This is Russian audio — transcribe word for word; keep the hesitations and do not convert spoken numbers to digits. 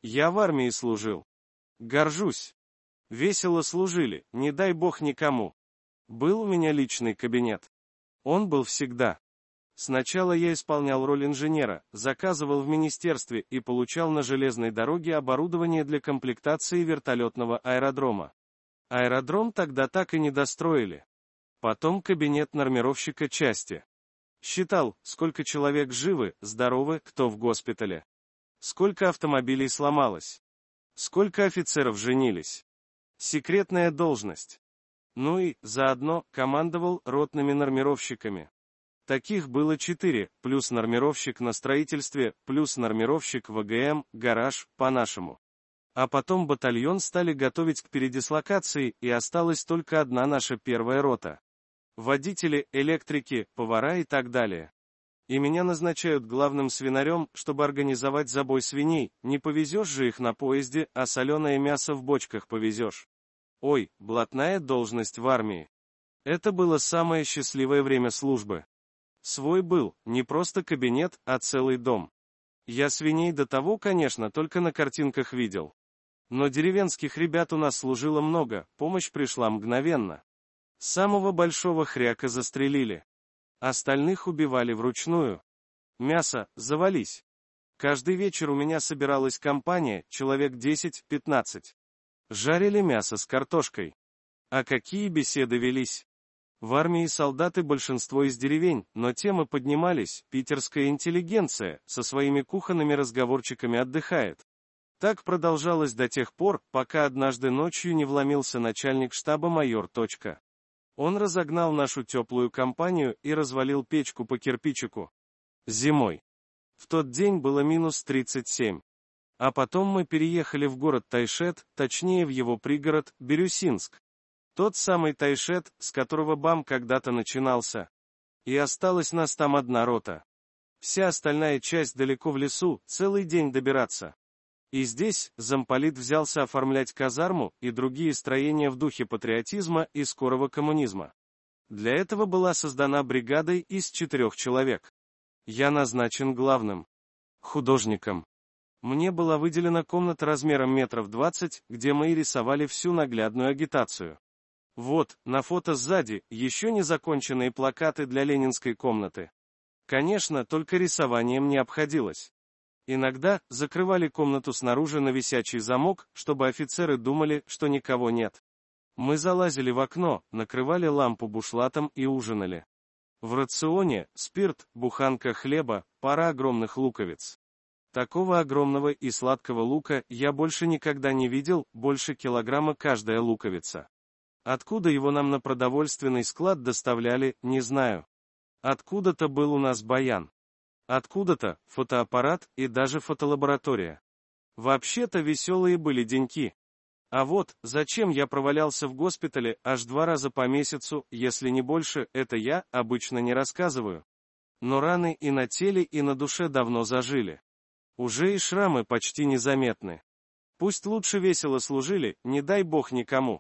Я в армии служил. Горжусь. Весело служили, не дай бог никому. Был у меня личный кабинет. Он был всегда. Сначала я исполнял роль инженера, заказывал в министерстве и получал на железной дороге оборудование для комплектации вертолетного аэродрома. Аэродром тогда так и не достроили. Потом кабинет нормировщика части. Считал, сколько человек живы, здоровы, кто в госпитале. Сколько автомобилей сломалось. Сколько офицеров женились. Секретная должность. Ну и, заодно, командовал ротными нормировщиками. Таких было четыре, плюс нормировщик на строительстве, плюс нормировщик в ВГМ, гараж, по-нашему. А потом батальон стали готовить к передислокации, и осталась только одна наша первая рота. Водители, электрики, повара и так далее. И меня назначают главным свинарем, чтобы организовать забой свиней, не повезешь же их на поезде, а соленое мясо в бочках повезешь. Ой, блатная должность в армии. Это было самое счастливое время службы. Свой был, не просто кабинет, а целый дом. Я свиней до того, конечно, только на картинках видел. Но деревенских ребят у нас служило много, помощь пришла мгновенно. Самого большого хряка застрелили. Остальных убивали вручную. Мясо, завались. Каждый вечер у меня собиралась компания, человек десять-пятнадцать. Жарили мясо с картошкой. А какие беседы велись. В армии солдаты большинство из деревень, но темы поднимались, питерская интеллигенция со своими кухонными разговорчиками отдыхает. Так продолжалось до тех пор, пока однажды ночью не вломился начальник штаба майор. Он разогнал нашу теплую компанию и развалил печку по кирпичику. Зимой. В тот день было минус тридцать семь. А потом мы переехали в город Тайшет, точнее в его пригород, Бирюсинск. Тот самый Тайшет, с которого БАМ когда-то начинался. И осталась нас там одна рота. Вся остальная часть далеко в лесу, целый день добираться. И здесь замполит взялся оформлять казарму и другие строения в духе патриотизма и скорого коммунизма. Для этого была создана бригада из четырех человек. Я назначен главным. Художником. Мне была выделена комната размером метров двадцать, где мы и рисовали всю наглядную агитацию. Вот, на фото сзади, еще не законченные плакаты для ленинской комнаты. Конечно, только рисованием не обходилось. Иногда закрывали комнату снаружи на висячий замок, чтобы офицеры думали, что никого нет. Мы залазили в окно, накрывали лампу бушлатом и ужинали. В рационе спирт, буханка хлеба, пара огромных луковиц. Такого огромного и сладкого лука я больше никогда не видел, больше килограмма каждая луковица. Откуда его нам на продовольственный склад доставляли, не знаю. Откуда-то был у нас баян. Откуда-то фотоаппарат и даже фотолаборатория. Вообще-то веселые были деньки. А вот, зачем я провалялся в госпитале аж два раза по месяцу, если не больше, это я обычно не рассказываю. Но раны и на теле, и на душе давно зажили. Уже и шрамы почти незаметны. Пусть лучше весело служили, не дай бог никому.